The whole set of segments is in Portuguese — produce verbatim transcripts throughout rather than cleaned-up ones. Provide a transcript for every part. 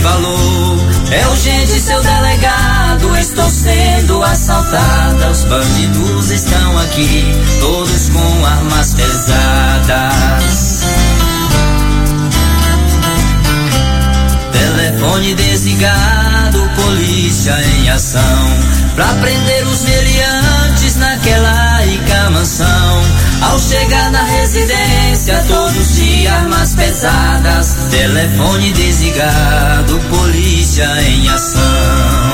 valor. É urgente, seu delegado, estou sendo assaltada. Os bandidos estão aqui, todos com armas pesadas. Telefone desligado, polícia em ação, pra prender os meliantes naquela rica mansão. Ao chegar na residência, todos de armas pesadas. Telefone desligado, polícia em ação,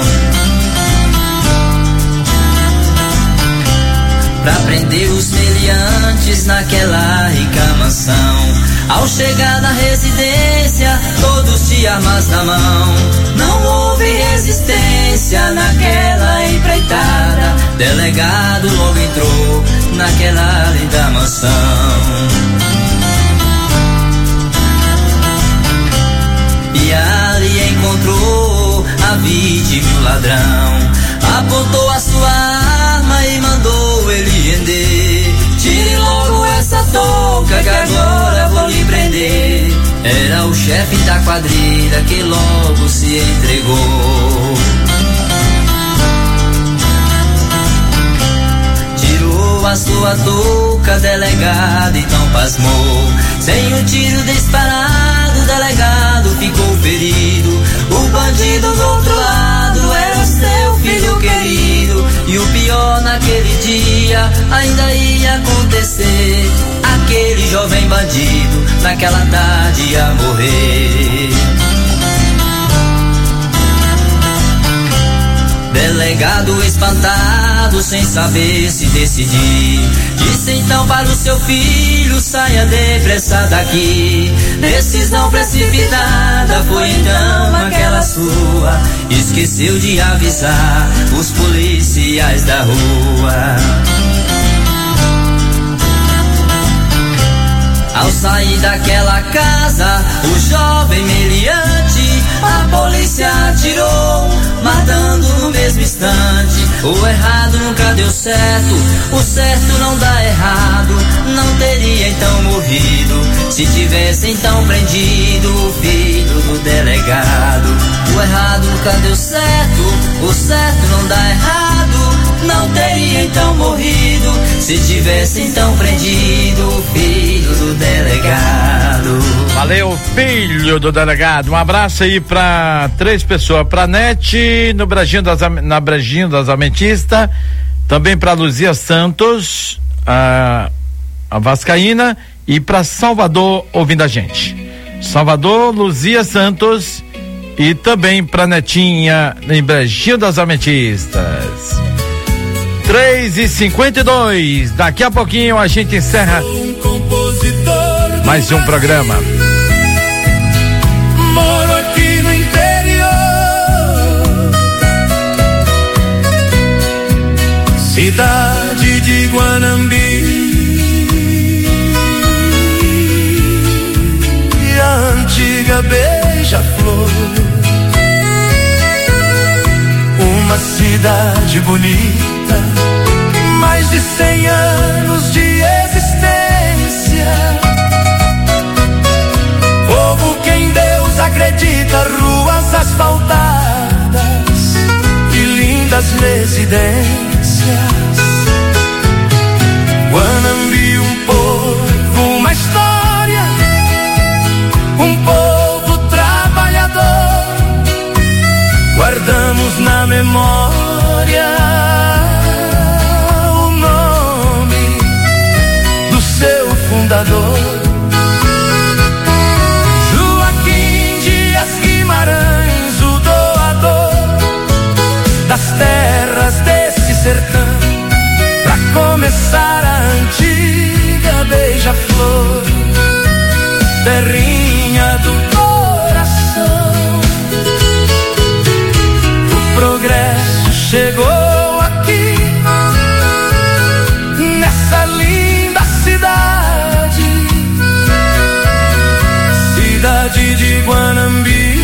pra prender os meliantes naquela rica mansão. Ao chegar na residência, todos de armas na mão. Não houve resistência naquela empreitada. Delegado logo entrou naquela linda mansão. E ali encontrou a vítima e o ladrão. Apontou a sua arma e mandou ele render. Tire logo essa touca que agora vou lhe prender. Era o chefe da quadrilha que logo se entregou. Tirou a sua touca, delegado então pasmou. Sem um tiro disparado, o delegado ficou ferido. O bandido do outro lado era seu filho querido. E o pior naquele dia ainda ia acontecer. Aquele jovem bandido naquela tarde ia morrer. Delegado espantado, sem saber se decidir, disse então para o seu filho: saia depressa daqui. Decisão precipitada foi então aquela sua. Esqueceu de avisar os policiais da rua. Ao sair daquela casa, o jovem meliante, a polícia atirou, matando no mesmo instante. O errado nunca deu certo, o certo não dá errado. Não teria então morrido se tivesse então prendido o filho do delegado. O errado nunca deu certo, o certo não dá errado. Não teria então morrido se tivesse então prendido o filho do delegado. Valeu, filho do delegado. Um abraço aí pra três pessoas: pra Nete no Brejinho das, na Brejinho das Ametista, também pra Luzia Santos, a, a Vascaína, e pra Salvador ouvindo a gente. Salvador, Luzia Santos, e também pra Netinha em Brejinho das Ametistas. três e cinquenta e dois, daqui a pouquinho a gente encerra mais um programa. Moro aqui no interior, cidade de Guanambi, e a antiga Beija-Flor, uma cidade bonita, mais de cem anos de existência. Povo que em Deus acredita, ruas asfaltadas e lindas residências. Guanambi, um povo, uma história, um povo trabalhador. Guardamos na memória o nome do seu fundador, Joaquim Dias Guimarães, o doador das terras desse sertão, pra começar a antiga Beija-Flor, terrinha do coração. O progresso chegou aqui, nessa linda cidade, cidade de Guanambi,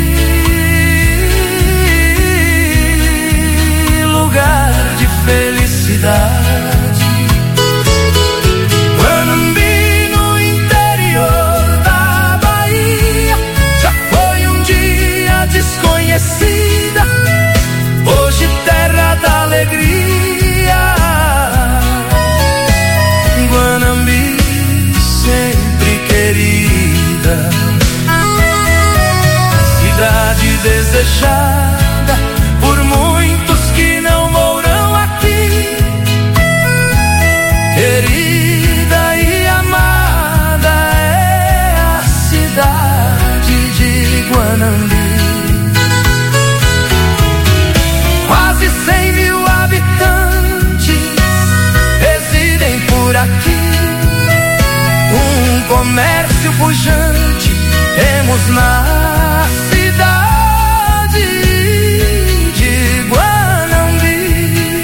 lugar de felicidade. Guanambi no interior, Cidade desejada por muitos que não moram aqui, querida e amada é a cidade de Guanambi. Quase cem mil habitantes residem por aqui, um comércio pujante temos na cidade de Guanambi.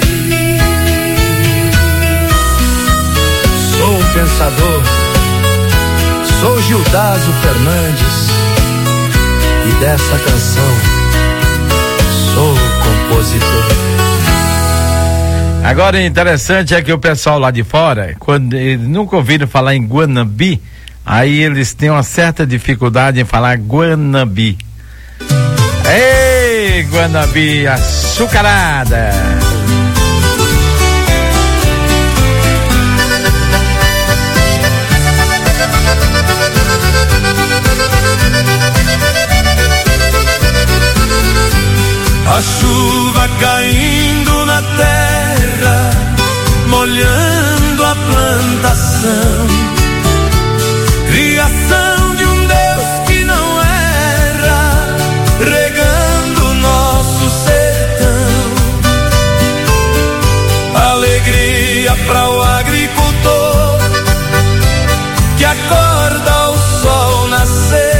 Sou um pensador, sou Gildásio Fernandes, e dessa canção sou compositor. Agora, interessante é que o pessoal lá de fora, quando eles nunca ouviram falar em Guanambi, aí eles têm uma certa dificuldade em falar Guanambi. Ei, Guanambi açucarada! A chuva caindo na terra, molhando a plantação, criação de um Deus que não erra, regando nosso sertão. Alegria para o agricultor que acorda ao sol nascer,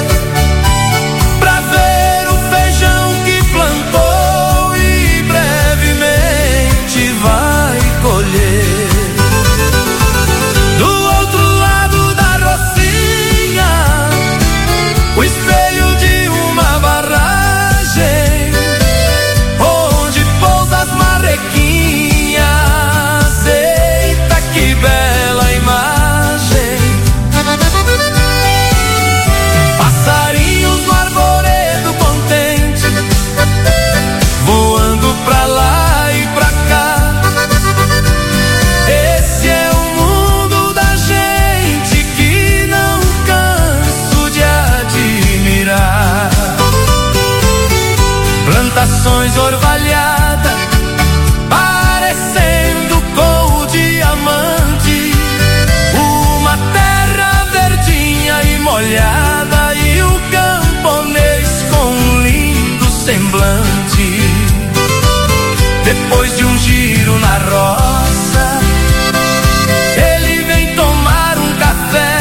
plantações orvalhadas, parecendo com o diamante, uma terra verdinha e molhada, e o camponês com um lindo semblante. Depois de um giro na roça, ele vem tomar um café,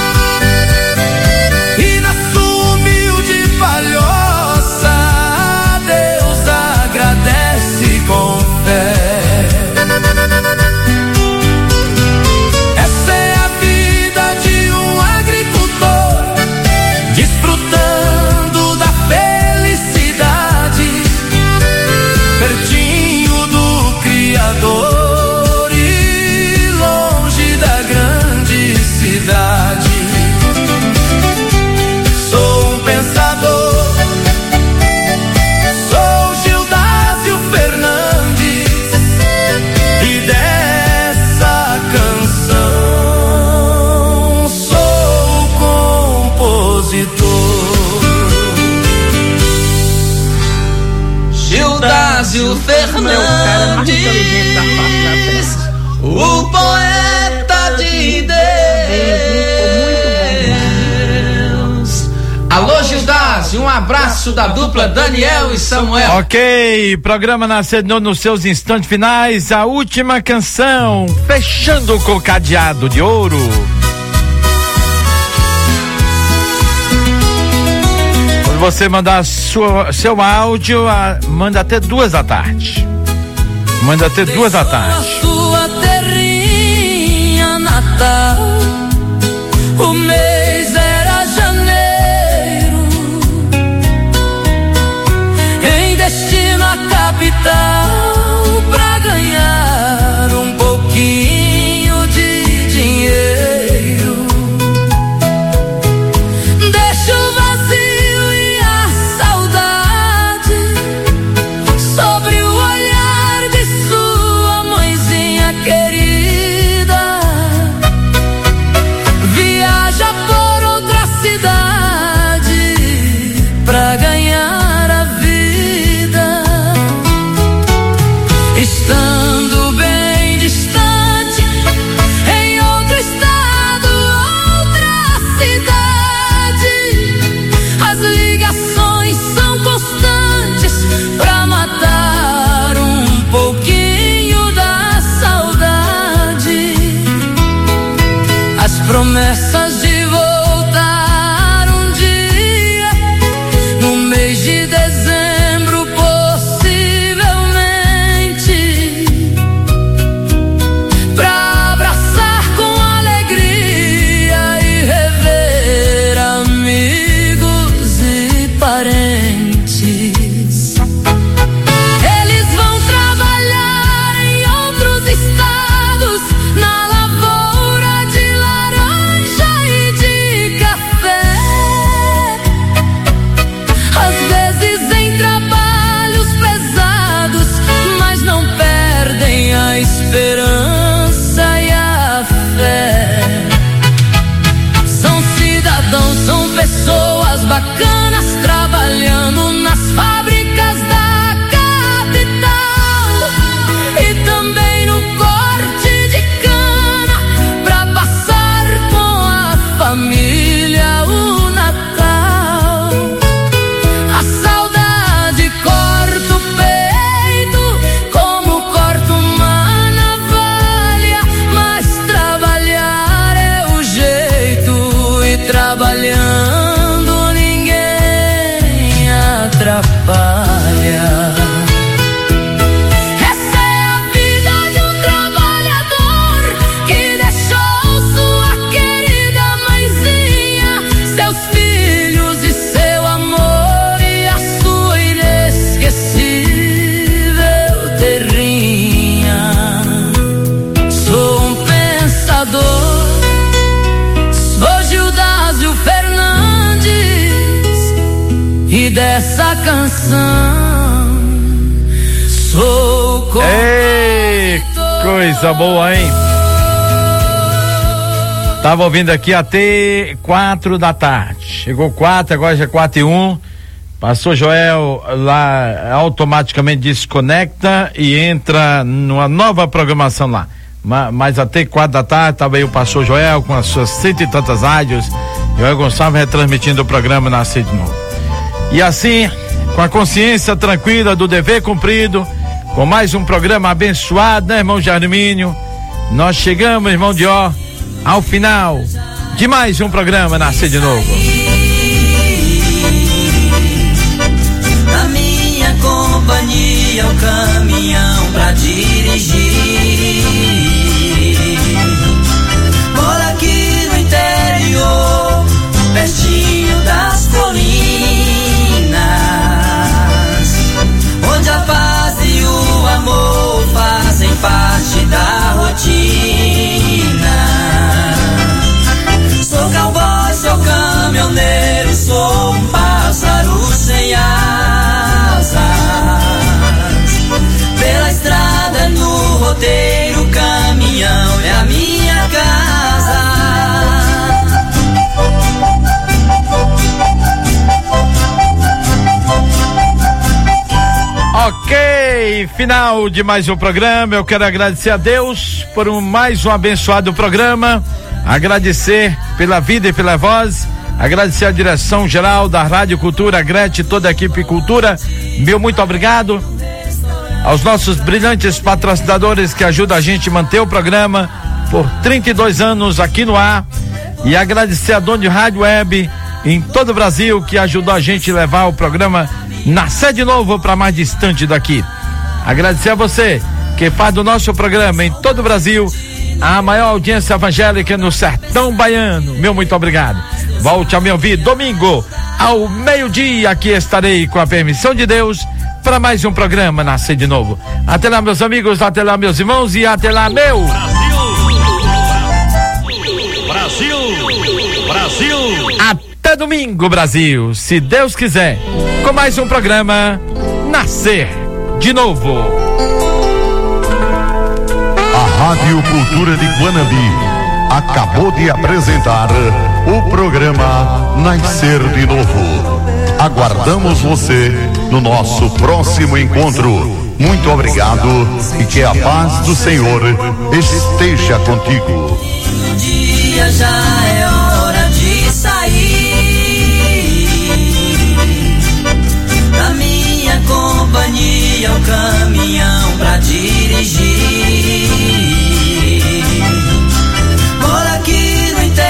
e na sua humilde palhoça com fé. Essa é a vida de um agricultor, desfrutando da felicidade, pertinho do Criador e longe da grande cidade. Sou um pensador, Gildásio Fernandes, o poeta de Deus. Alô, Gildásio, um abraço da dupla Daniel e Samuel. Ok, programa nascendo nos seus instantes finais, a última canção, fechando com o cadeado de ouro. Você mandar sua, seu áudio, a, manda até duas da tarde. Manda até duas da tarde. Sua terrinha natal, o mês era janeiro, em destino à capital, pra ganhar um pouquinho de dinheiro. Deixa o vazio e a saudade sobre o olhar de sua mãezinha querida. promessas de voltar um dia no mês de dezembro, possivelmente, pra abraçar com alegria e rever amigos e parentes. Eles vão trabalhar em outros estados, na lavoura de laranja e de café, às vezes em trabalhos pesados, mas não perdem a esperança e a fé. São cidadãos, são pessoas bacanas, trabalhando nas fábricas da capital e também no corte de cana, pra passar com a família o Natal. A saudade corta o peito como corta uma navalha, mas trabalhar é o jeito, e trabalhando ninguém atrapalha. Essa é a vida de um trabalhador que deixou sua querida mãezinha, seus filhos e seu amor e a sua inesquecível terrinha. Sou um pensador, sou Gildásio Fernandes, e dessa canção sou Ei, coisa boa, hein? Tava ouvindo aqui até quatro da tarde. Chegou quatro, agora já é quatro e um. Pastor Joel lá automaticamente desconecta e entra numa nova programação lá. Ma- Mas até quatro da tarde tava aí o pastor Joel com as suas cento e tantas rádios. Joel Gonçalves retransmitindo o programa na Sede Novo. E assim, com a consciência tranquila do dever cumprido, com mais um programa abençoado, né, irmão Jarmínio? Nós chegamos, irmão Dió, ao final de mais um programa na Sede Novo. Na minha companhia, o caminhão pra dirigir. Moro aqui no interior, pertinho das colinas, onde a paz e o amor fazem parte da rotina. Sou cowboy, sou caminhoneiro, sou um pássaro sem asas. Pela estrada, no roteiro, o caminhão é a minha casa. Ok, final de mais um programa. Eu quero agradecer a Deus por um, mais um abençoado programa, agradecer pela vida e pela voz, agradecer a direção geral da Rádio Cultura, a Gretchen, toda a equipe Cultura, meu muito obrigado. Aos nossos brilhantes patrocinadores que ajudam a gente a manter o programa por trinta e dois anos aqui no ar, e agradecer a Dona de Rádio Web em todo o Brasil que ajudou a gente a levar o programa na Sede Novo para mais distante daqui. Agradecer a você que faz do nosso programa em todo o Brasil a maior audiência evangélica no sertão baiano. Meu muito obrigado. Volte a me ouvir domingo ao meio-dia, aqui estarei com a permissão de Deus para mais um programa na Sede Novo. Até lá, meus amigos, até lá, meus irmãos, e até lá, meu Brasil! Brasil! Até domingo, Brasil, se Deus quiser, com mais um programa Nascer de Novo. A Rádio Cultura de Guanambi acabou de apresentar o programa Nascer de Novo. Aguardamos você no nosso próximo encontro. Muito obrigado e que a paz do Senhor esteja contigo. O dia já é hora de sair. Na minha companhia, o caminhão pra dirigir. Moro aqui no interior,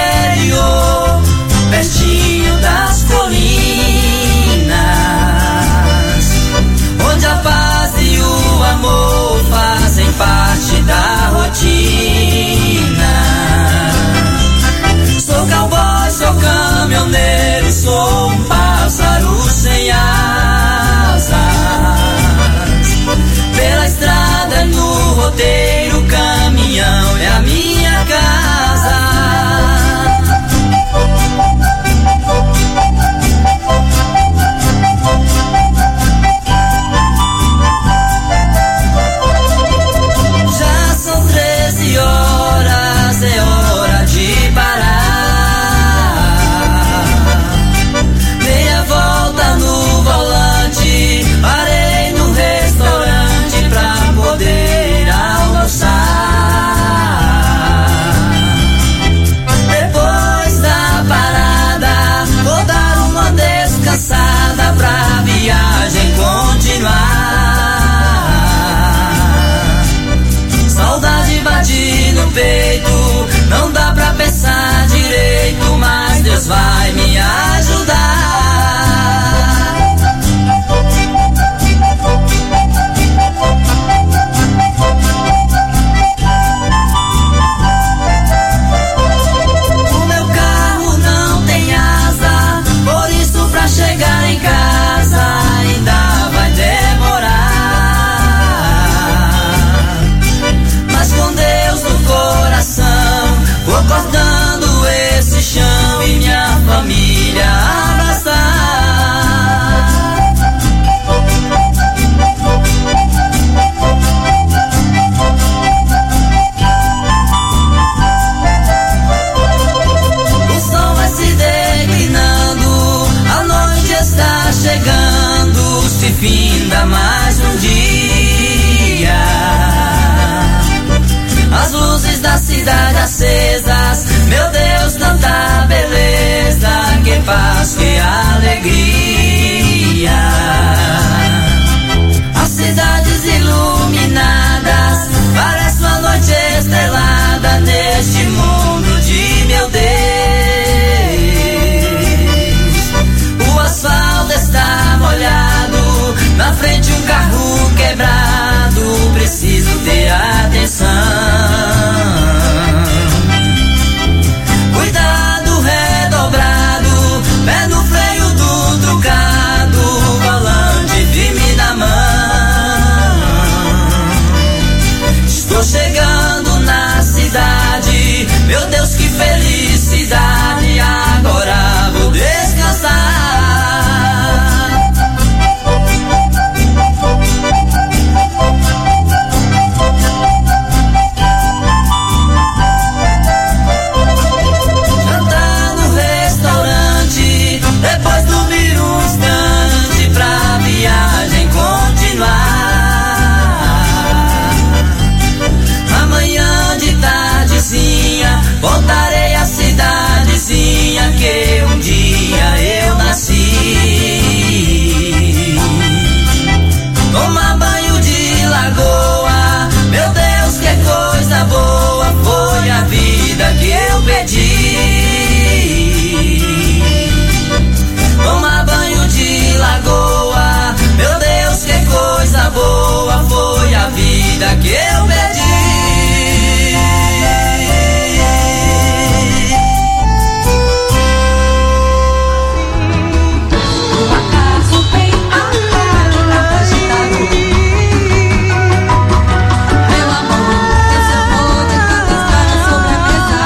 Deus vai me ajudar. O meu carro não tem asa, por isso pra chegar em casa ainda vai demorar. Mas com Deus no coração vou cortando esse chão e minha família abraçar. O sol vai se declinando, a noite está chegando, se finda mais um dia. As luzes da cidade acesas, meu Deus, tanta beleza, que paz, que alegria. As cidades iluminadas, parece uma noite estrelada neste mundo de meu Deus. O asfalto está molhado, na frente um carro quebrado, preciso ter atenção. Cuidado redobrado, pé no freio do trucado, volante firme na mão. Estou chegando na cidade, meu Deus, que felicidade, agora vou descansar. Jantar no restaurante, depois dormir um instante pra a viagem continuar. Amanhã de tardezinha voltarei à cidadezinha que um dia eu nasci. Tomar banho de lagoa, meu Deus, que coisa boa, foi a vida que eu pedi. Tomar banho de lagoa, meu Deus, que coisa boa, foi a vida que eu pedi. O acaso vem marcado na agitado. Meu amor, esse amor tem tantas caras sobre a mesa.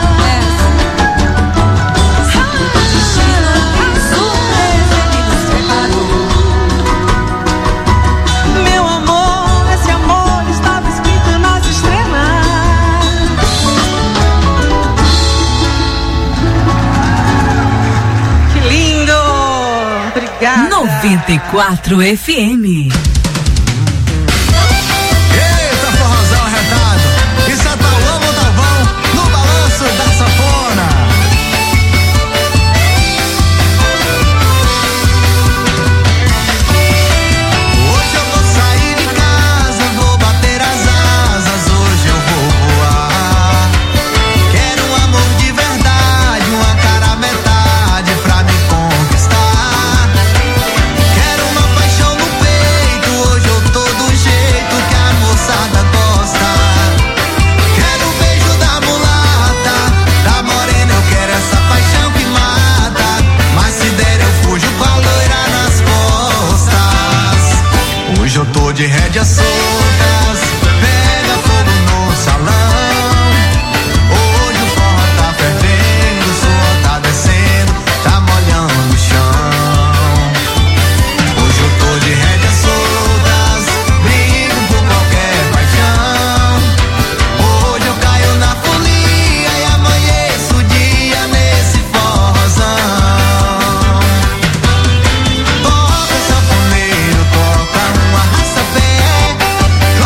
Essa destino, que surpresa ele nos preparou. Meu amor, esse amor estava escrito nas estrelas. Que lindo! Obrigada. noventa e quatro F M. Eita, forrozão arretado. Isso é Tauão ou Talvão no balanço da sanfona. Hoje eu vou sair de casa, vou bater as asas, hoje eu vou voar. Quero um amor de verdade, uma cara metade pra me conquistar. Quero uma paixão no peito, hoje eu tô do jeito que a moçada gosta. Quero o beijo da mulata, da morena, eu quero essa paixão que mata. Mas se der eu fujo com a loira nas costas. Hoje eu tô de rédeas soltas, pega fogo no salão. Hoje o forró tá fervendo, o suor tá descendo, tá molhando o chão. Hoje eu tô de rédeas soltas, brigo por qualquer paixão. Hoje eu caio na folia e amanheço o dia nesse forrozão. Toca sanfoneiro, toca um arrasta-pé.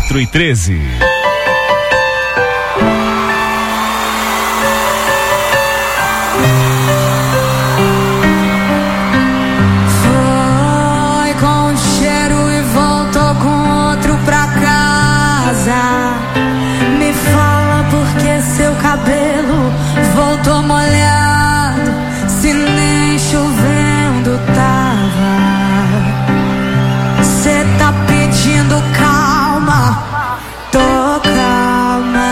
quatro e treze. Foi com um cheiro e voltou com outro pra casa. Me fala por que seu cabelo voltou molhado, se nem chovendo tava. Cê tá pedindo calma, tô calma.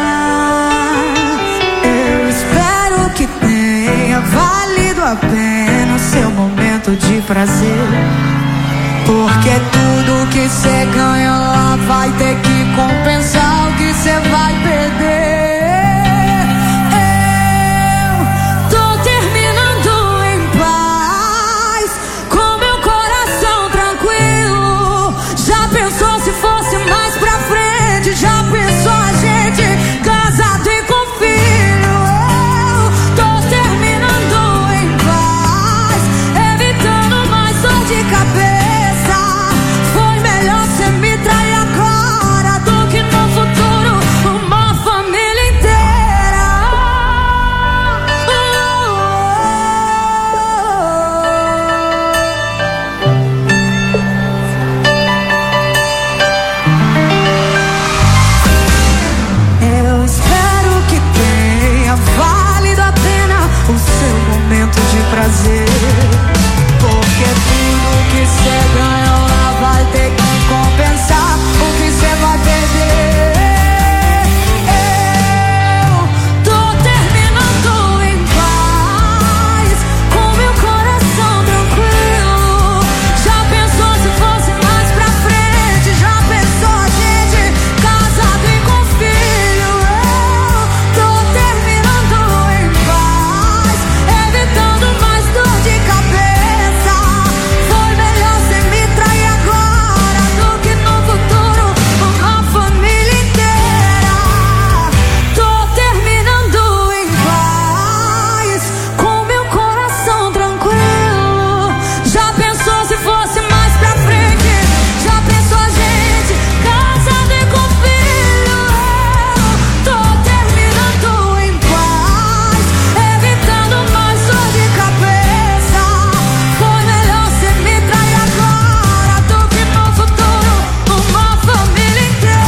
Eu espero que tenha valido a pena o seu momento de prazer, porque tudo que cê ganha lá vai ter que compensar o que cê vai perder. Já pensou a gente casado e com filho? Eu tô terminando em paz, evitando mais dor de cabeça. Foi melhor cê me trair agora do que no futuro uma família inteira. Eu espero que tenha valido a pena o seu momento de prazer, porque tudo que cê ganhou lá vai ter que compensar o que cê vai perder. Eu tô terminando em paz, com meu coração tranquilo. Já pensou se fosse mais pra frente? Já pensou a gente casado e com filho? Eu tô terminando em paz, evitando mais dor de cabeça. Foi melhor cê me trair agora do que no futuro uma família inteira. Tô terminando em paz, com meu coração tranquilo. Já pensou se fosse mais pra frente? Já pensou a gente casado e com filho? Eu tô terminando em paz, evitando mais dor de cabeça. Foi melhor cê me trair agora do que no futuro uma família inteira.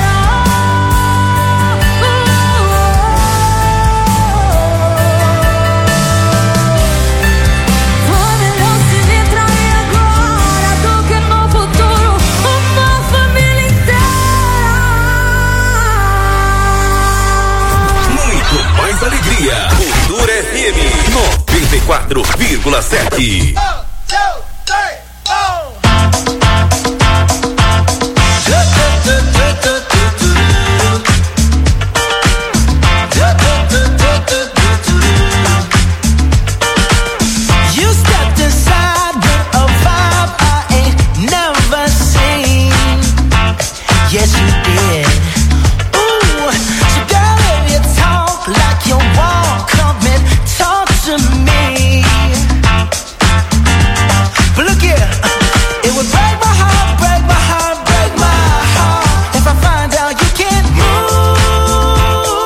Foi melhor cê me trair agora do que no futuro uma família inteira. Muito mais alegria. Cultura F M noventa e quatro vírgula sete. You stepped inside with a vibe I ain't never seen. Yes, you did. Ooh, so girl, if you talk like you walk, come and talk to me. But look here, it would break my heart, break my heart, break my heart if I find out you can't move.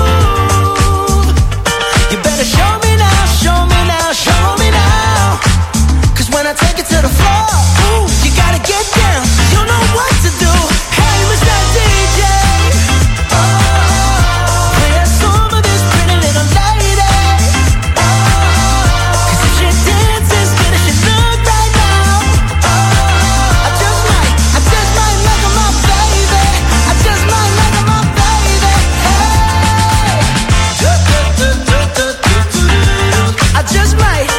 You better show me now, show me now, show me now. Cause when I take it to the floor, ooh, you gotta get down. You know what to do. Hey, Mister D J, oh, play a song for this pretty little lady. Oh, cause if she dances good as she look right now, oh, I just might, I just might make her my baby. I just might make her my baby. Hey, I just might.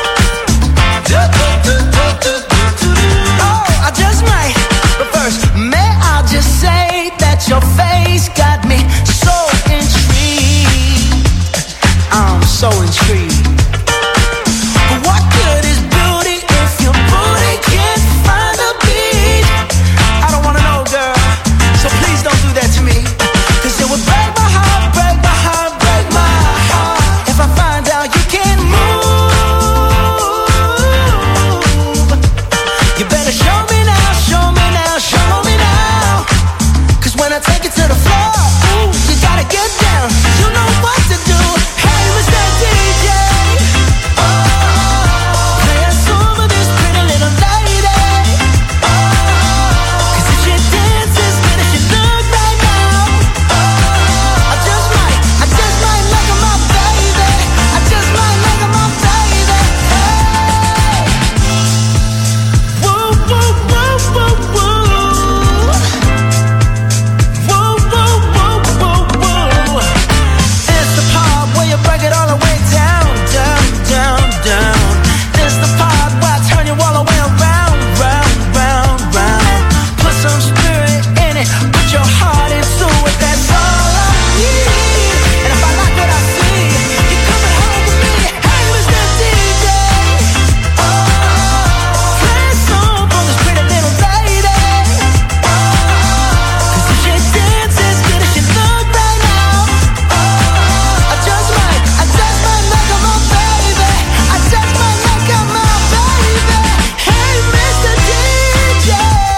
Oh, I just might. But first, may I just say that your face got me so intrigued. I'm so intrigued. But what good is beauty if your booty can't find a beat? I don't wanna know, girl. So please don't do that to me. Cause it would break my heart, break my heart, break my heart if I find out you can't move. You better show me now, show me now, show me now. to the floor. Ooh, you gotta get down. You know what to do. Hey, Mister D J. Oh, play a song with this pretty little lady. Oh, 'cause if she dances good as she look right now, oh, I just might, I just might make her my baby. I just might make her my baby. Hey. Whoa, whoa, whoa, whoa, whoa. Whoa, whoa, whoa, whoa, whoa. It's the part where you break it all the way down, down, down, down. It's the part where I turn you all the way around, round, round, round. Put some spirit in it, put your heart into it. That's all I need. And if I like what I see, you're coming home with me. Hey, Mister D J. Oh, play a song for this pretty little lady. Oh, 'cause if she dances good as she look right now, oh, I just might, I just might make her my baby. I just might make her my baby. Hey, Mister D J.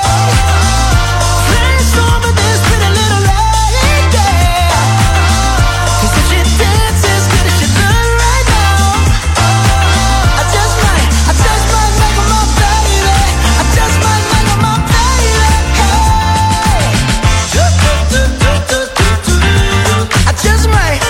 Play a song for this pretty little lady. 'Cause if she dances good as she look right now, oh, I just might, I just might make her my baby. I just might make her my baby. Hey. I just might.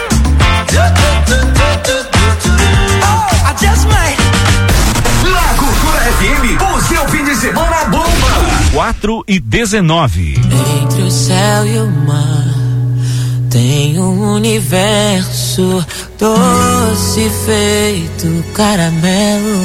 Oh, I just might. Na Cultura F M, o seu fim de semana bomba. quatro e dezenove. Entre o céu e o mar tem um universo doce feito caramelo.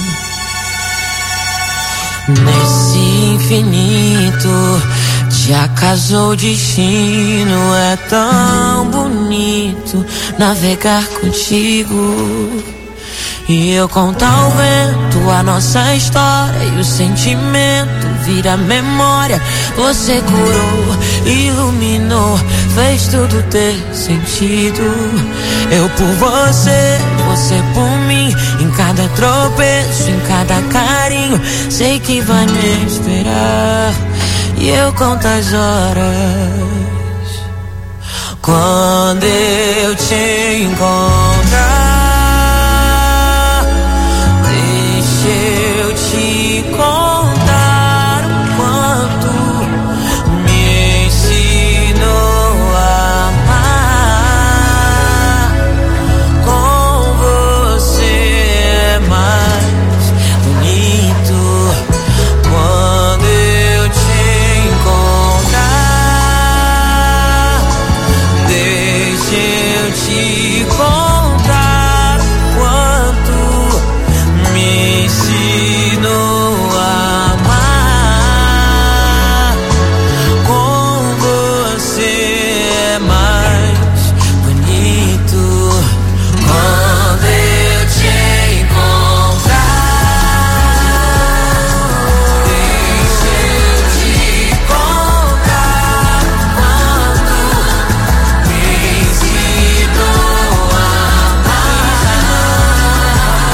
Nesse infinito te acaso o destino. É tão bonito navegar contigo. E eu contar ao vento a nossa história e o sentimento vira memória. Você curou, iluminou, fez tudo ter sentido. Eu por você, você por mim. Em cada tropeço, em cada carinho, sei que vai me esperar. E eu conto as horas quando eu te encontrar. Eu te contar o quanto me ensinou a amar. Com você é mais bonito. Quando eu te encontrar, deixa eu te contar o quanto me ensinou a amar. Com você é mais bonito. Quando eu te encontrar, deixa eu te contar quanto me ensinou a amar.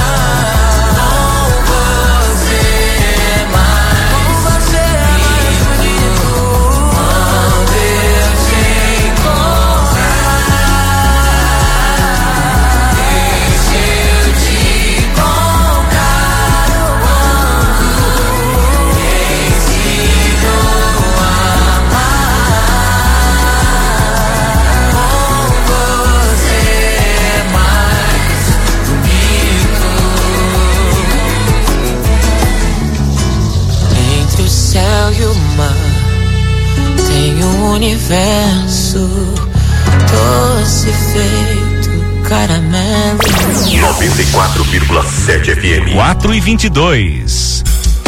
Entre o céu e o mar tem um universo doce feito caramelo. noventa e quatro vírgula sete F M. quatro e vinte e dois.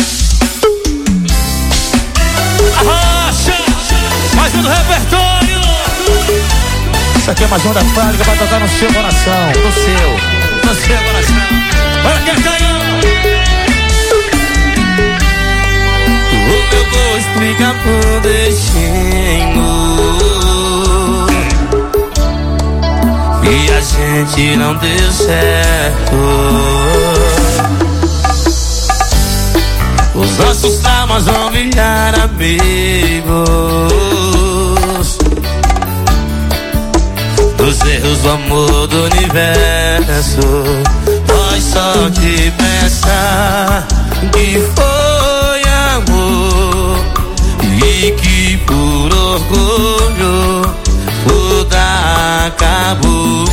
Arrocha! Mais um do repertório! Isso aqui é mais um da fábrica pra tocar no seu coração. No seu, no seu coração. Bora, Castanho! Eu vou explicar pro destino e a gente não deu certo. Os nossos traumas vão virar amigos. o amor do universo. Nós só te pensar que foi amor e que por orgulho tudo acabou.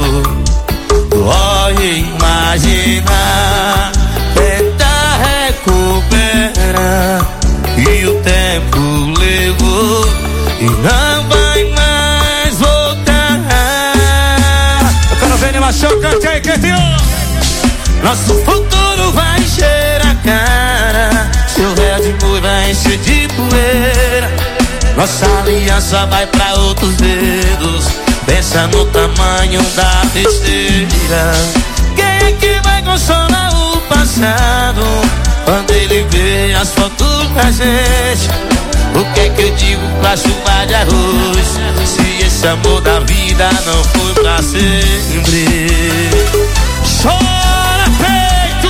Olha, imaginar, tentar recuperar e o tempo levou e não vai mais voltar. Eu quero ver animação, cante aí, Ketinho. Nosso futuro vai encher a cara, seu réu de amor vai encher de poeira. Nossa aliança vai pra outros dedos, pensa no tamanho da besteira. Quem é que vai consolar o passado quando ele vê as fotos da gente? O que é que eu digo pra chuva de arroz, se esse amor da vida não foi pra sempre? Chora peito!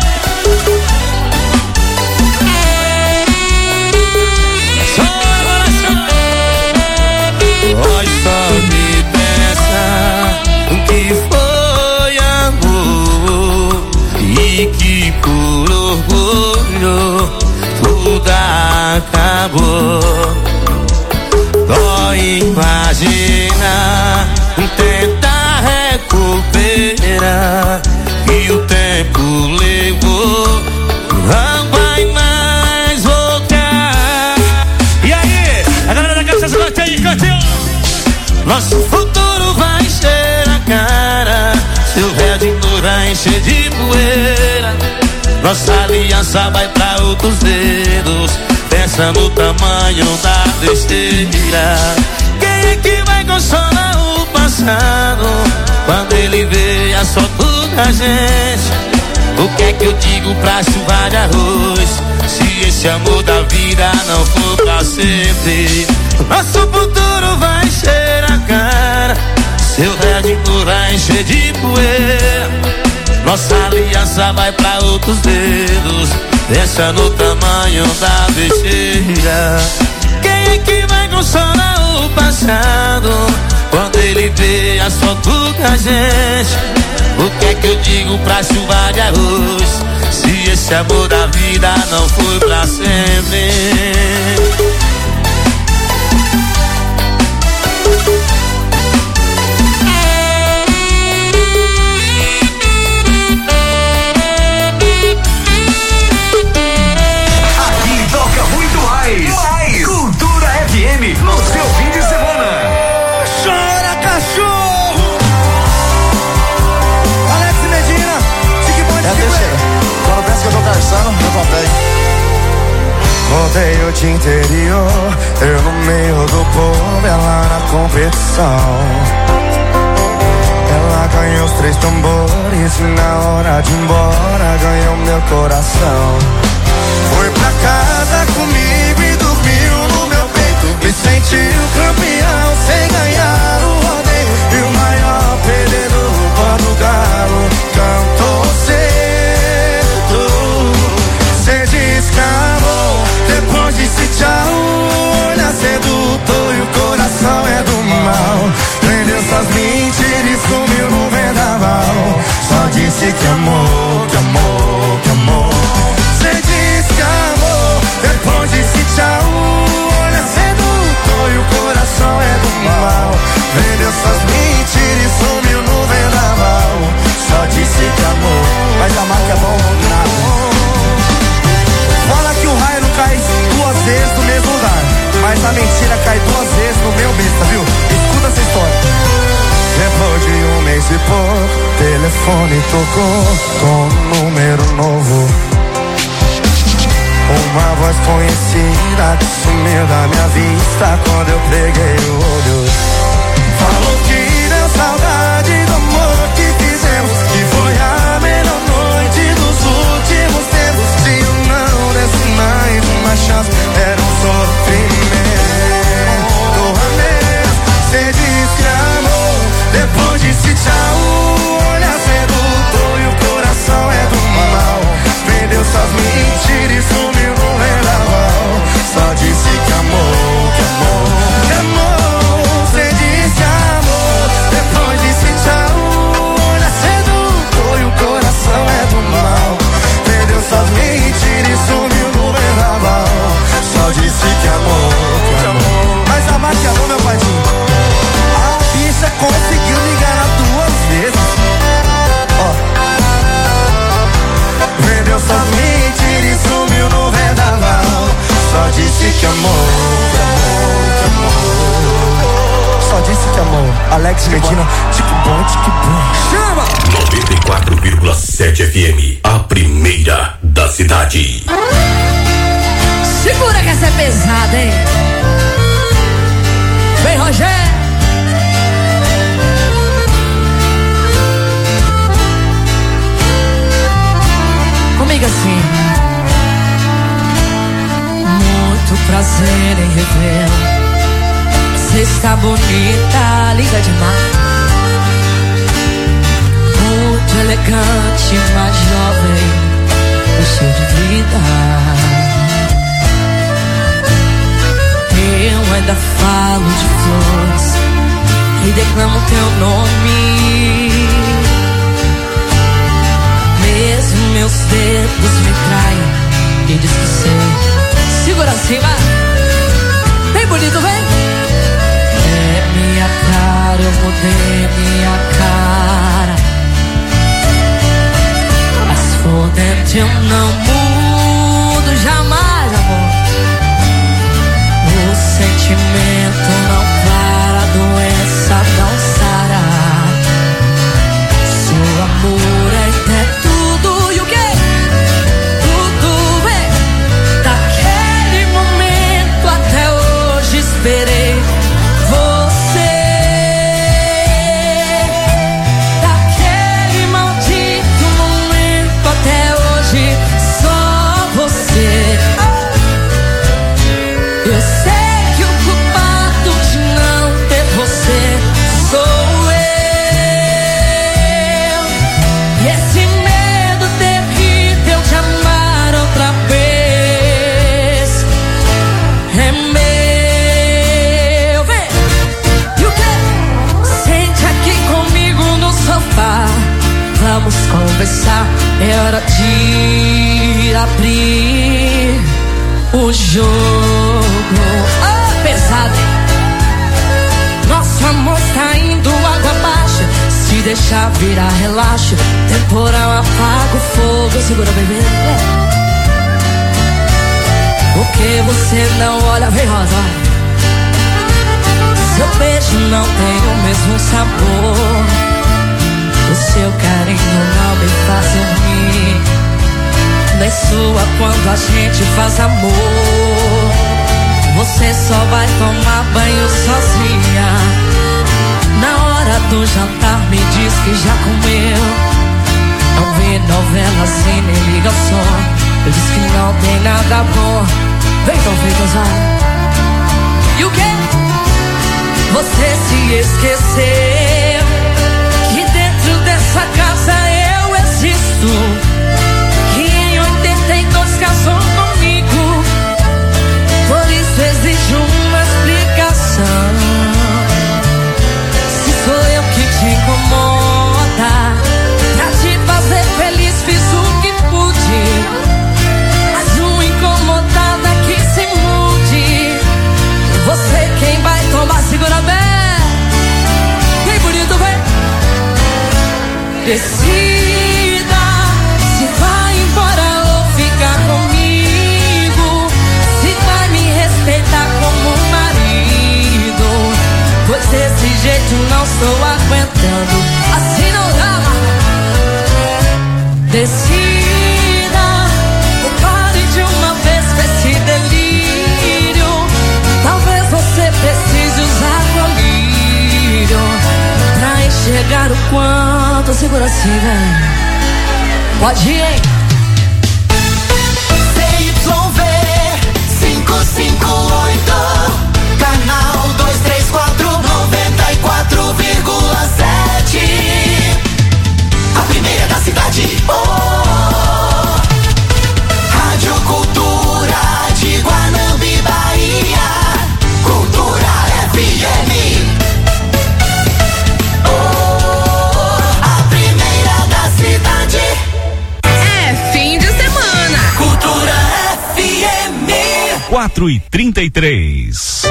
Chora, chora! Olha só me pensar que foi amor e que por orgulho tudo acabou. Dói imaginar, tentar recuperar e o tempo levou, não vai mais voltar. E aí, a galera da Cachaça Norte aí, cantinho. Nosso futuro vai encher a cara, seu réu de amor vai encher de poeira. Nossa aliança vai pra outros dedos, pensa no tamanho da besteira. Quem é que vai consolar o passado quando ele vê as fotos da gente? O que é que eu digo pra chuva de arroz, se esse amor da vida não for pra sempre? Nosso futuro vai encher a cara, seu réu de amor vai encher de poeira. Nossa aliança vai pra outros dedos, pensa no tamanho da besteira. Quem é que vai consolar o passado quando ele vê as fotos da gente? O que é que eu digo pra chuva de arroz, se esse amor da vida não foi pra sempre? Cultura F M, no seu fim de semana. Chora, cachorro! Alex Medina, Chique Bonde, É a terceira. Quando pensa que eu tô caçando, eu comprei. Voltei o dia interior, eu no meio do povo, ela na competição. Ela ganhou os três tambores e na hora de ir embora ganhou meu coração. Foi pra casa comigo e dormiu no meu peito, me sentiu campeão sem ganhar o rodeio. E o maior perdedor quando o galo cantou cedo. Cê descamou, depois disse tchau. Olha sedutor e o coração é do mal. Prendeu suas mentiras e sumiu no vendaval. Só disse que amor, que amor, que amor. Cê disse que amor, depois disse tchau. Olha sedutor e o coração é do mal. Vendeu suas mentiras e sumiu no vendaval. Só disse que amor, mas amar que é bom nada. Fala que o raio não cai duas vezes no mesmo lugar, mas a mentira cai duas vezes no meu besta, viu? Escuta essa história. Depois de um mês e pouco, telefone tocou com um número novo. Uma voz conhecida que sumiu da minha vista quando eu peguei o olho. Falou que deu saudade do amor que fizemos, que foi a melhor noite dos últimos tempos. Se eu não desse mais uma chance, era um sofrimento a menos. Cê disse que amor, depois disse tchau. Olha sedutor e o coração é do mal. Vendeu suas mentiras e sumiu no vendaval. Só disse que amor, que amor, que amor. Cê disse amor, depois disse Alex Medina, tique bom, tique bom. Chama! noventa e quatro vírgula sete F M, a primeira da cidade. Segura que essa é pesada, hein? Vem, Rogério. Comigo assim. Muito prazer em revê-la. Você está bonita, linda demais. Muito elegante, mais jovem, o cheio de vida. Eu ainda falo de flores e declamo teu nome. Mesmo meus dedos me traem e diz que sei. Segura acima. Vem bonito, vem. É minha cara, eu mudei minha cara. Mas por dentro eu não mudo jamais, amor. O sentimento não para, a doença não sara. Seu amor é até tudo. E o quê? Tudo, vem. Daquele momento até hoje esperei você. Daquele maldito momento até hoje só você. Eu sei que o culpado de não ter você sou eu. E esse medo terrível de amar outra vez é meu. Vem! E o quê? Sente aqui comigo no sofá. Vamos conversar. É hora de abrir o jogo. Oh, pesado. Nosso amor tá indo água abaixo. Se deixar virar relaxo, temporal apaga o fogo. Segura, bebê. Por que você não olha? Vem, Rosa. Seu beijo não tem o mesmo sabor. O seu carinho não me faz dormir, nem sua quando a gente faz amor. Você só vai tomar banho sozinha. Na hora do jantar me diz que já comeu. Não vê novelas e nem liga o som. Eu disse que não tem nada bom. Vem, então vem gozar. E o quê? Você se esqueceu que dentro dessa casa eu existo. Que em oitenta e dois casou comigo. Por isso exige uma explicação. Se sou eu que te incomoda, pra te fazer feliz fiz o que pude. Mas um incomodado aqui se mude. Você quem vai tomar, segura bem. Vem bonito, vem. Decida se vai embora ou ficar comigo. Se vai me respeitar como marido. Pois desse jeito não estou aguentando. Assim não dá. Decida, e pare de uma vez com esse delírio. Talvez você precise usar colírio pra enxergar o quanto. Segura assim, velho. Pode ir, hein? C Y V cinco cinco oito, canal duzentos e trinta e quatro, noventa e quatro vírgula sete. A primeira da cidade. Oh, Rádio Cultura de Guanambi, Bahia. Cultura F M. Oh, a primeira da cidade. É fim de semana. Cultura F M. quatro e trinta e três.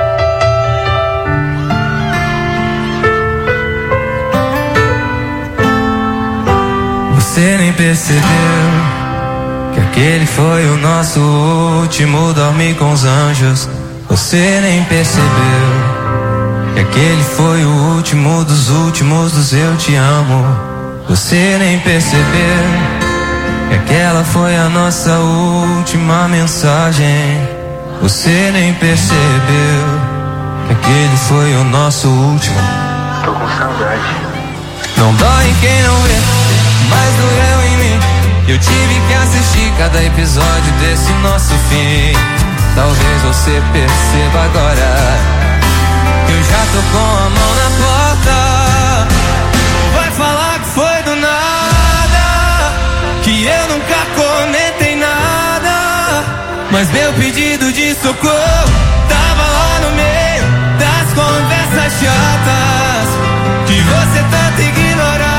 Você nem percebeu que aquele foi o nosso último dormir com os anjos. Você nem percebeu que aquele foi o último dos últimos dos eu te amo. Você nem percebeu que aquela foi a nossa última mensagem. Você nem percebeu que aquele foi o nosso último. Tô com saudade. Não dói em quem não vê, mas doeu em mim. Eu tive que assistir cada episódio desse nosso fim. Talvez você perceba agora que eu já tô com a mão na porta. Vai falar que foi do nada, que eu nunca comentei nada, mas meu pedido de socorro tava lá no meio das conversas chatas que você tanto ignorava.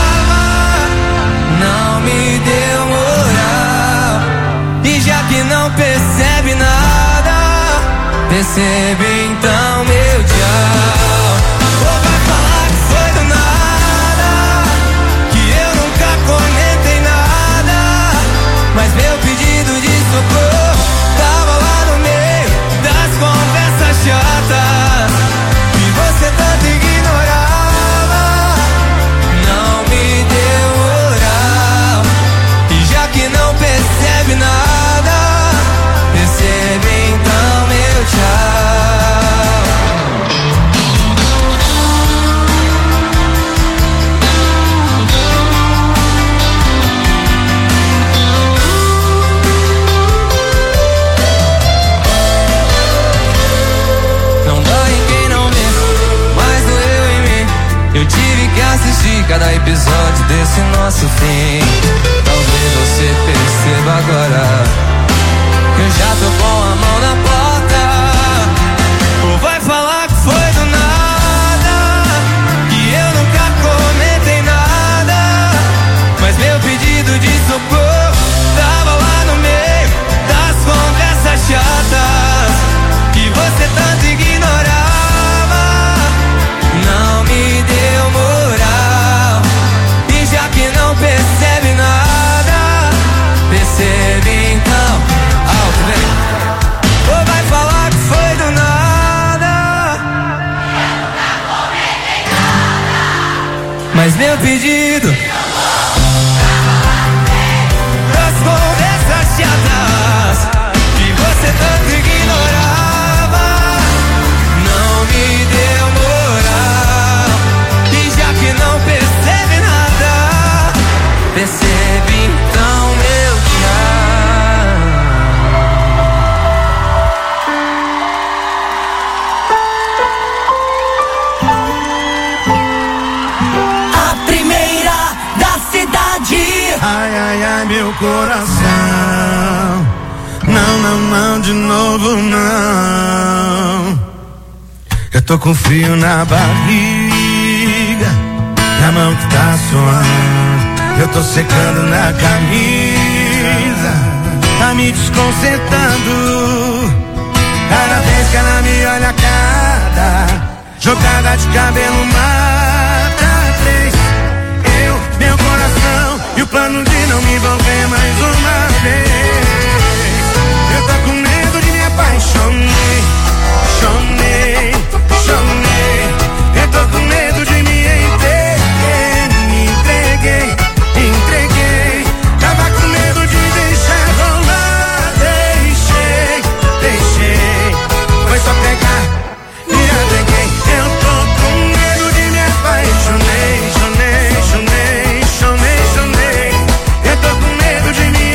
Não me deu moral, e já que não percebe nada, percebe então meu tchau. Ou vai falar que foi do nada, que eu nunca comentei nada, mas meu pedido de socorro tava lá no meio das conversas chatas que você tanto ignorava. Não me deu moral, e já que não percebe nada, percebe então meu tchau. Não dói em quem não vê, mas doeu em mim. Eu tive que assistir cada episódio desse nosso fim. Talvez você perceba agora que eu já tô com a mão na porta. Ou vai falar que foi do nada, que eu nunca comentei nada, mas meu pedido de socorro tava lá no meio das conversas chatas que você tanto ignorava. Não me deu moral, e já que não percebe nada, percebe então. Alto, vem. Ou vai falar que foi do nada, mas meu pedido das conversas chatas que você tanto ignorava. Não me deu moral, e já que não percebe nada, percebe então meu tchau. A primeira da cidade. Ai, ai, ai, meu coração. Não, não, não, de novo não. Eu tô com frio na barriga, na mão que tá suando. Eu tô secando na camisa, tá me desconcertando. Cada vez que ela me olha, cada jogada de cabelo mata três. Eu, meu coração e o plano de não me envolver mais uma vez. Eu tô com medo de me apaixonar, chonei, chonei. Eu tô com medo de me entreguei, me entreguei, entreguei. Tava com medo de deixar rolar, deixei, deixei. Foi só pegar e apeguei. Eu tô com medo de me apaixonar, chonei, chonei, chonei, chonei, chonei. Eu tô com medo de me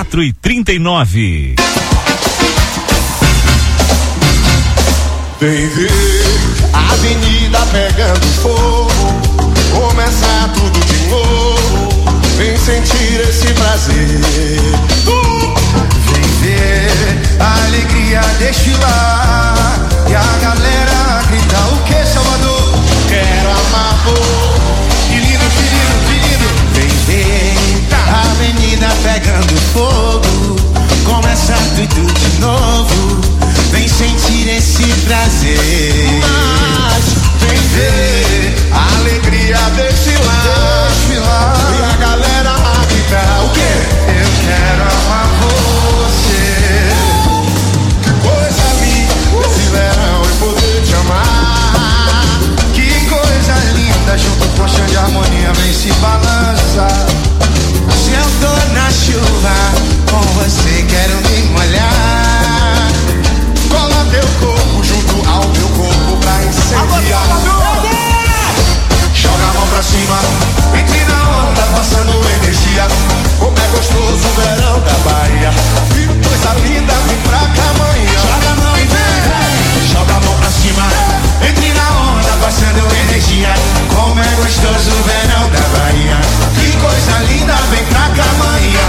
quatro e trinta e nove. Vem ver a avenida pegando fogo, começar tudo de novo, vem sentir esse prazer. Uh! Vem ver a alegria desfilar e a galera gritar o que, Salvador? Quero amar, pô. Que lindo, que lindo, que lindo. Vem ver a avenida pegando fogo, começar tudo de novo, vem sentir esse prazer. Mas vem ver a alegria desfilar, desfilar e a galera gritar o quê? Eu quero amar você. Coisa linda esse verão eu poder te amar. Que coisa linda, junto com chão de harmonia vem se balançar. Se eu tô na chuva, com você quero me molhar. Cola teu corpo junto ao meu corpo pra incendiar. Joga a mão pra cima, entre na onda, passando energia. Como é gostoso o verão da Bahia. Que coisa linda, vem pra cá amanhã. Joga a mão e vem. Joga a mão pra cima, entre na onda, passando energia. Como é gostoso o verão da Bahia. Que coisa linda, vem pra cá amanhã.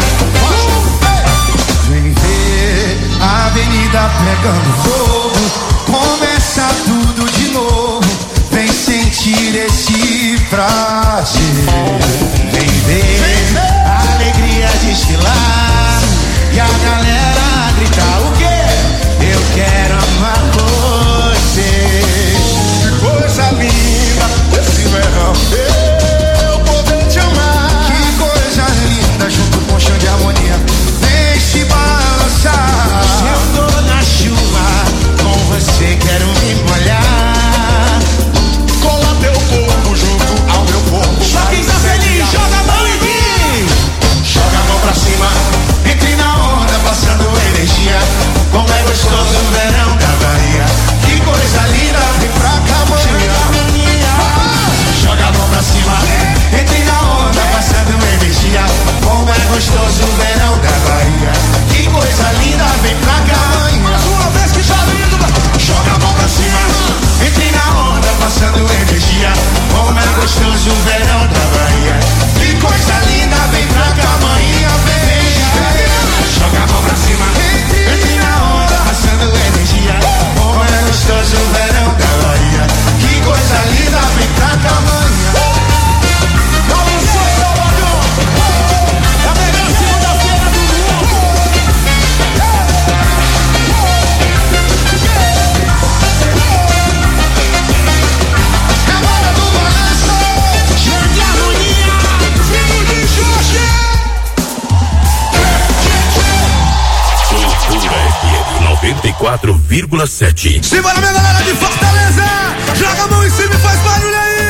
Vem ver a avenida pegando fogo, começa tudo de novo, vem sentir esse prazer. Vem ver a alegria desfilar e a galera gritar o quê? Eu quero amar você. Coisa linda esse verão, eu poder te amar. Que coisa linda, junto com chão de harmonia, vem se balançar. Se eu tô na chuva, com você quero me molhar. Cola teu corpo junto ao meu corpo. Só quem tá feliz, joga a mão e vem. Joga a mão pra cima, entre na onda, passando energia. Como é gostoso o verão da Bahia. Que coisa linda, vem pra cá amanhã. Joga a mão pra cima, entre na onda, passando energia. Como é gostoso o verão da Bahia. Que coisa linda, vem pra cá amanhã. Mais uma vez que tá lindo. Joga a mão pra cima, entre na onda, passando energia. Como é gostoso o verão da Bahia. Que coisa linda, vem pra cá amanhã. Vem, joga a mão pra cima, entre na onda, passando energia. Como é gostoso o verão da Bahia. Que coisa linda, vem pra cá amanhã. noventa e quatro vírgula sete. Simbora, minha galera de Fortaleza! Joga a mão em cima e faz barulho aí!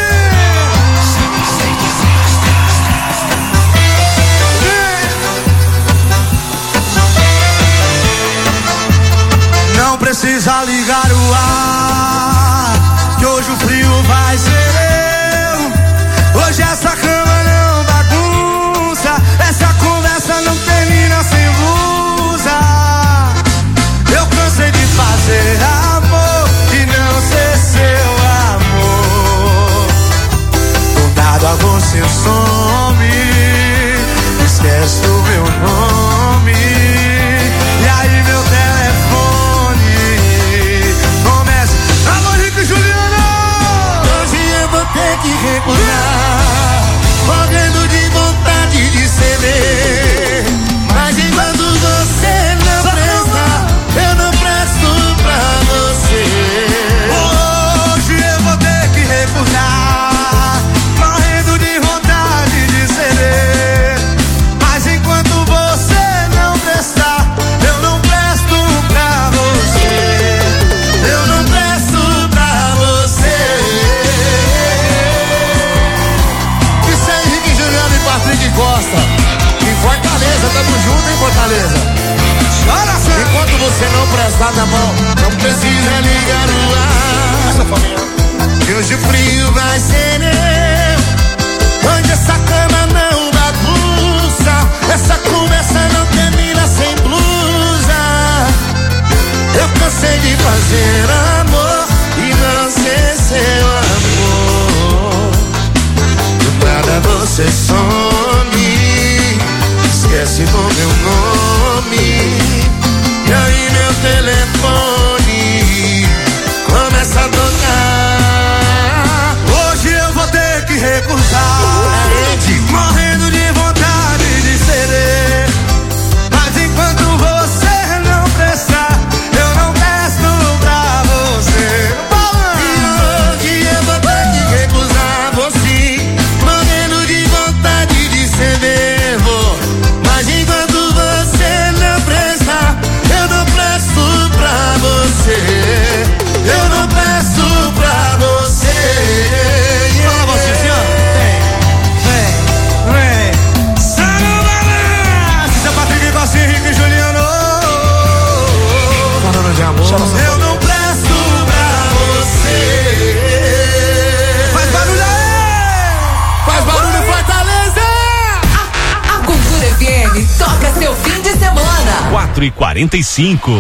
Não precisa ligar o ar, que hoje o frio vai ser eu. Hoje essa cama não bagunça, essa conversa não termina sem blusa. Eu cansei de fazer amor e não ser seu amor. Condado a você some, esquece o meu nome. E aí meu telefone começa: alô, Rico e Juliano. Hoje eu vou ter que recusar, morrendo de vontade de ceder. Mas enquanto você não prestar, eu não presto pra você. Hoje eu vou ter que recusar, morrendo de vontade de ceder. Mas enquanto você não prestar, eu não presto pra você. Eu não presto pra você. Isso aí, Henrique Juliano e Patrick Costa. Em Fortaleza, tamo junto em Fortaleza. Enquanto você não prestar na mão, não precisa ligar o ar. Que hoje o frio vai ser meu. Onde essa cama não bagunça, essa conversa não termina quatro e quarenta e cinco.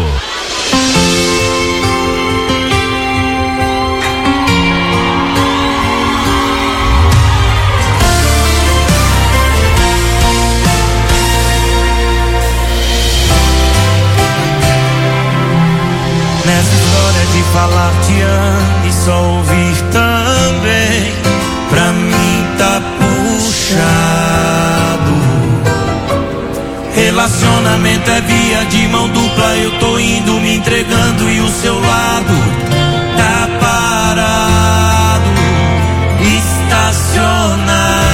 Nessa história de falar te amo e só ouvir também, pra mim tá puxado. Relacionamento é via de mão dupla, eu tô indo me entregando e o seu lado tá parado, estacionado.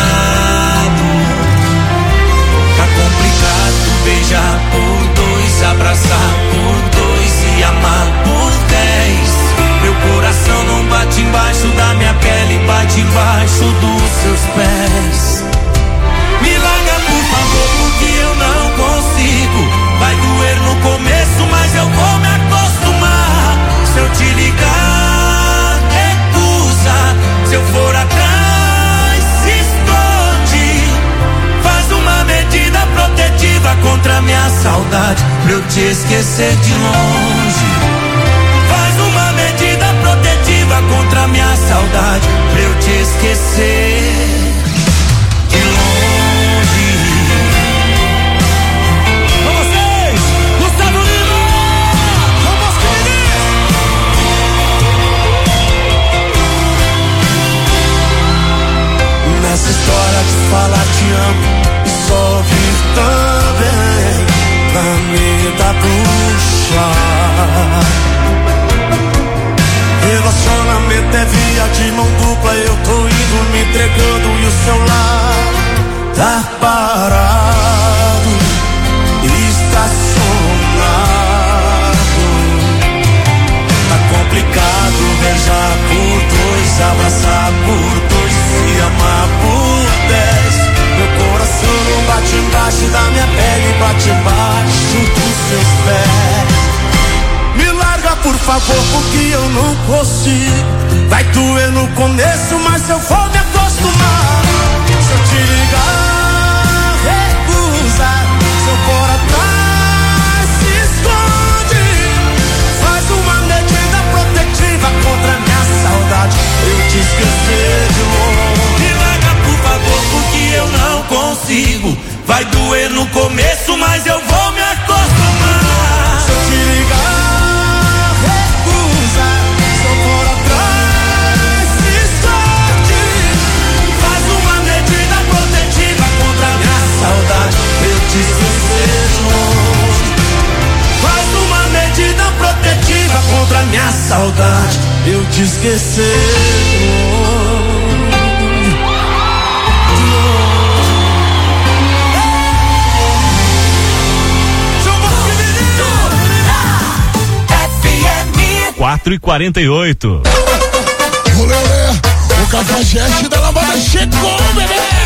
Tá complicado beijar por dois, abraçar por dois e amar por dez. Meu coração não bate embaixo da minha pele, bate embaixo dos seus pés. Me larga por favor, porque eu não consigo. Vai doer no começo, mas eu vou me acostumar. Se eu te ligar, recusa. Se eu for atrás, se esconde. Faz uma medida protetiva contra minha saudade, pra eu te esquecer de longe. Faz uma medida protetiva contra minha saudade, pra eu te esquecer de longe. Com vocês, Gustavo Lima! Vamos, queridos! Nessa história de falar te amo e só ouvir também, pra mim tá puxado. Relacionamento é via de mão dupla, eu tô indo me entregando e o seu lado tá parado, estacionado. Tá complicado beijar por dois, abraçar por dois e amar por dez. Meu coração não bate embaixo da minha pele, bate embaixo dos seus pés. Me larga por favor, porque eu não consigo. Vai doer no começo, mas eu vou me acostumar. Se eu te ligar, recusa. Se eu for atrás, se esconde. Faz uma medida protetiva contra minha saudade, eu te esquecer de longe. Me larga por favor, porque eu não consigo. Vai doer no começo, mas eu vou me acostumar. Se eu te ligar, saudade, eu te esquecer de longe. Faz uma medida protetiva contra minha saudade, eu te esquecer de longe. quatro e quarenta e oito. Olê, olê, o cafajeste da lambada chegou, bebê!